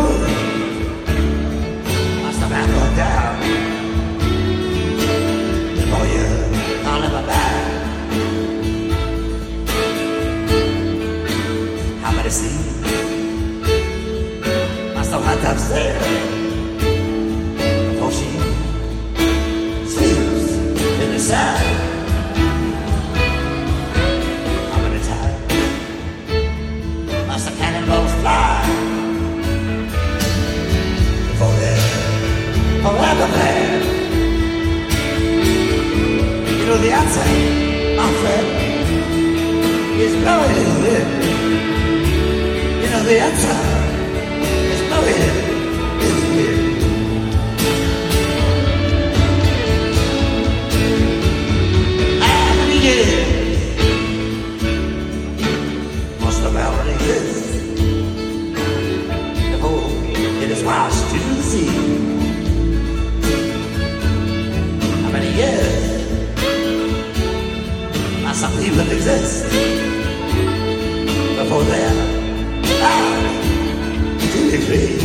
moon must have been looked down before you are never back. How many seas must have had upstairs before she sleeps in the sand? How many times must the cannonballs fly before they're forever there? You know the answer, my friend, is buried in the wind. You know the answer is buried in the wind. How many years must the melody exist before it is washed to the sea? How many years must some people exist before they're out to the grave?